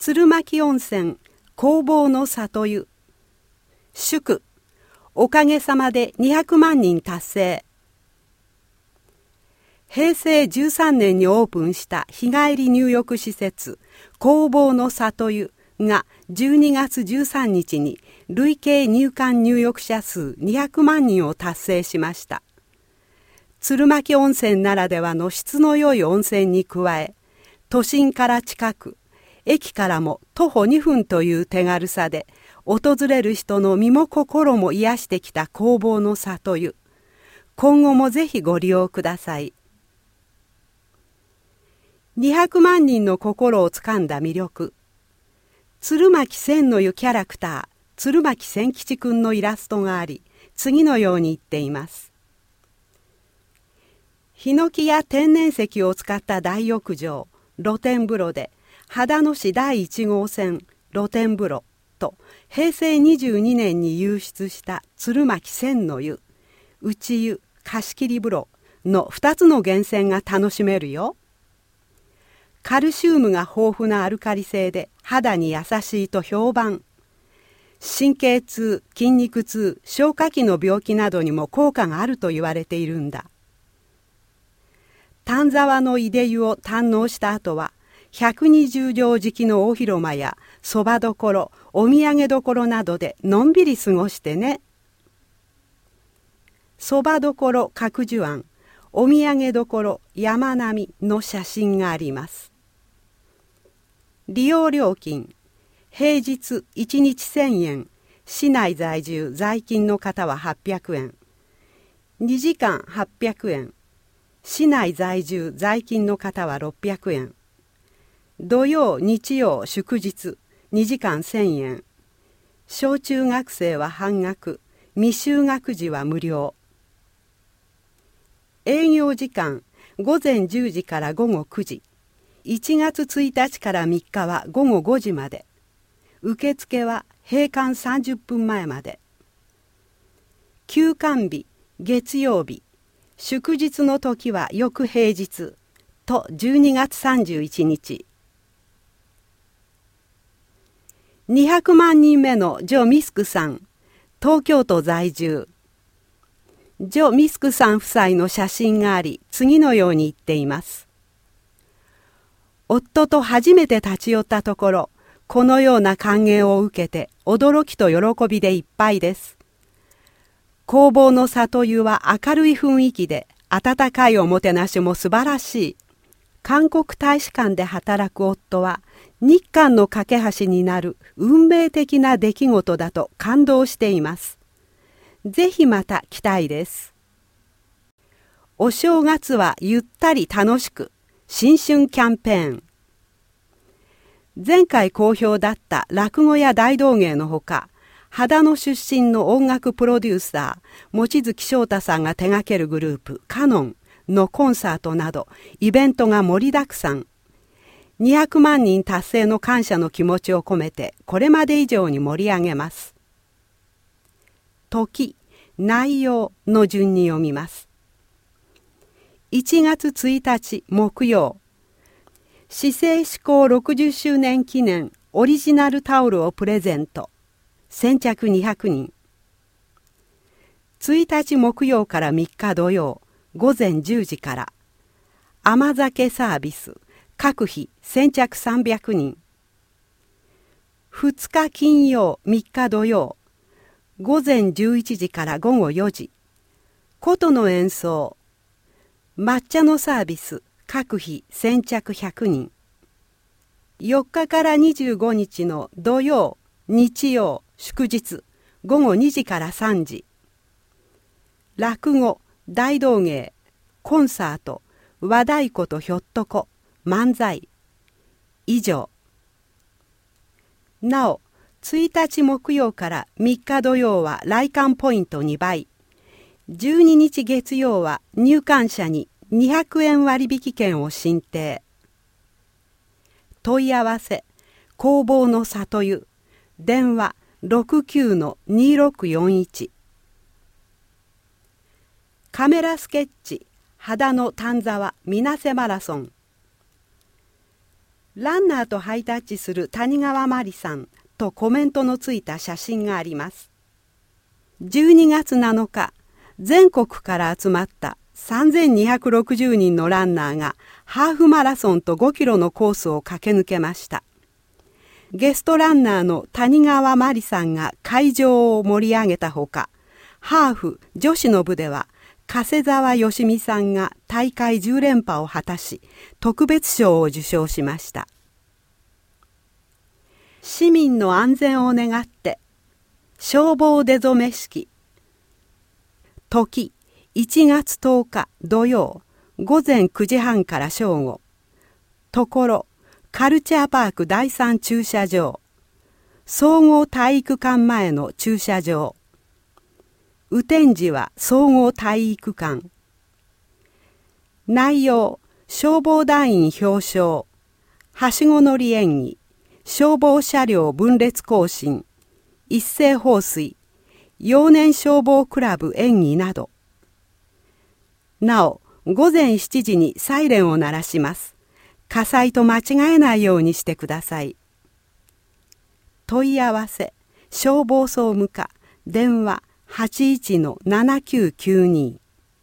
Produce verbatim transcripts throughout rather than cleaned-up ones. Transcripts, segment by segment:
鶴巻温泉弘法の里湯。祝おかげさまでにひゃくまんにん達成。へいせいじゅうさんねんにオープンした日帰り入浴施設弘法の里湯がじゅうにがつじゅうさんにちに累計入館入浴者数にひゃくまんにんを達成しました。鶴巻温泉ならではの質の良い温泉に加え、都心から近く、駅からも徒歩にふんという手軽さで、訪れる人の身も心も癒してきた弘法の里湯。今後もぜひご利用ください。にひゃくまんにんの心をつかんだ魅力。鶴巻千の湯キャラクター、鶴巻千吉くんのイラストがあり、次のように言っています。ヒノキや天然石を使った大浴場、露天風呂で、秦野市だいいちごうせん露天風呂と、へいせいにじゅうにねんに湧出した鶴巻千の湯、内湯、貸切風呂のふたつの源泉が楽しめるよ。カルシウムが豊富なアルカリ性で肌に優しいと評判。神経痛、筋肉痛、消化器の病気などにも効果があると言われているんだ。丹沢のいで湯を堪能した後は、ひゃくにじゅうじょう敷きの大広間やそばどころ、お土産どころなどでのんびり過ごしてね。そばどころ角樹庵、お土産どころ山並みの写真があります。利用料金、平日いちにちせんえん、市内在住在勤の方ははっぴゃくえん、にじかんはっぴゃくえん、市内在住在勤の方はろっぴゃくえん、土曜日曜祝日にじかんせんえん、小中学生は半額、未就学児は無料。営業時間ごぜんじゅうじからごごくじ、いちがつついたちからみっかはごごごじまで、受付は閉館さんじゅっぷんまえまで。休館日月曜日、祝日の時は翌平日とじゅうにがつさんじゅういちにち。にひゃくまんにんめのジョ・ミスクさん、東京都在住。ジョ・ミスクさん夫妻の写真があり、次のように言っています。夫と初めて立ち寄ったところ、このような歓迎を受けて驚きと喜びでいっぱいです。弘法の里湯は明るい雰囲気で、温かいおもてなしも素晴らしい。韓国大使館で働く夫は、日韓の架け橋になる運命的な出来事だと感動しています。ぜひまた来たいです。お正月はゆったり楽しく、新春キャンペーン。前回好評だった落語や大道芸のほか、秦野出身の音楽プロデューサー、望月翔太さんが手掛けるグループ、カノンのコンサートなど、イベントが盛りだくさん。にひゃくまんにん達成の感謝の気持ちを込めて、これまで以上に盛り上げます。時、内容の順に読みます。いちがつついたち木曜、市政施行ろくじゅっしゅうねん記念オリジナルタオルをプレゼント。先着にひゃくにん。ついたち木曜からみっか土曜、ごぜんじゅうじから、甘酒サービス、各日先着さんびゃくにん。ふつか金曜、みっか土曜、ごぜんじゅういちじからごごよじ、琴の演奏、抹茶のサービス、各日先着ひゃくにん。よっかからにじゅうごにちの土曜、日曜、祝日、ごごにじからさんじ。落語、大道芸、コンサート、和太鼓とひょっとこ、漫才。以上。なお、ついたち木曜からみっか土曜は来館ポイントにばい。じゅうににち月曜は入館者ににひゃくえん割引券を進呈。問い合わせ、弘法の里湯、電話 ろくきゅうのにろくよんいち。カメラスケッチ、秦野丹沢水瀬マラソン。 ランナーとハイタッチする谷川真理さんとコメントのついた写真があります。じゅうにがつなのか、全国から集まったさんぜんにひゃくろくじゅうにんのランナーがハーフマラソンとごキロのコースを駆け抜けました。ゲストランナーの谷川真理さんが会場を盛り上げたほか、ハーフ女子の部では加瀬沢よしみさんが大会じゅうれんぱを果たし、特別賞を受賞しました。市民の安全を願って消防出初め式。時いちがつとおか土曜ごぜんくじはんから正午。ところカルチャーパークだいさん駐車場、総合体育館前の駐車場。雨天時は総合体育館。内容、消防団員表彰、はしご乗り演技、消防車両分列行進、一斉放水、幼年消防クラブ演技など。なお、ごぜんしちじにサイレンを鳴らします。火災と間違えないようにしてください。問い合わせ、消防総務課、電話 はちいちのななきゅうきゅうに。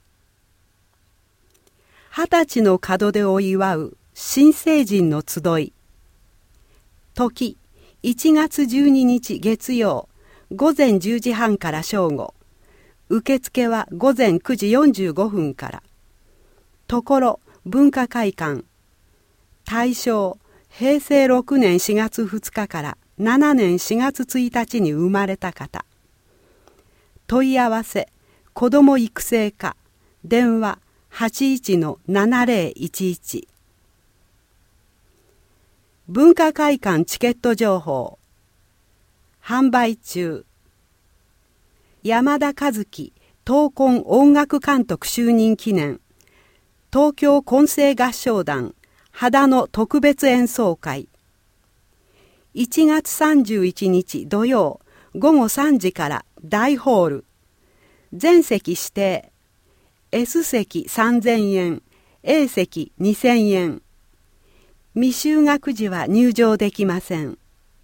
二十歳の門出を祝う新成人の集い。時いちがつじゅうににち月曜ごぜんじゅうじはんから正午。受付はごぜんくじよんじゅうごふんから。ところ文化会館。対象、へいせいろくねんしがつふつかからななねんしがつついたちに生まれた方。問い合わせ、子ども育成課、電話 はちいちのななぜろいちいち。文化会館チケット情報。販売中。山田和樹闘魂音楽監督就任記念、東京混声合唱団秦野特別演奏会。いちがつさんじゅういちにち土曜ごごさんじから大ホール。全席指定。 S 席さんぜんえん、A 席にせんえん。未就学時は入場できません。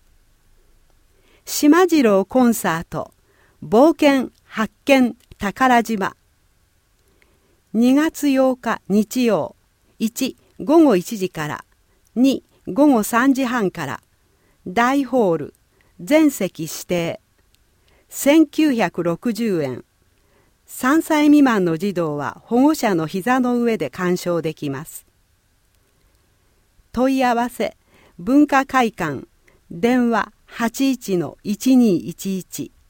島次郎コンサート冒険発見宝島。にがつようか日曜、いちごごいちじからにごごさんじはんから。大ホール、全席指定。せんきゅうひゃくろくじゅうえん。さんさい未満の児童は保護者の膝の上で鑑賞できます。問い合わせ、文化会館、電話 はちいちのいちにいちいち。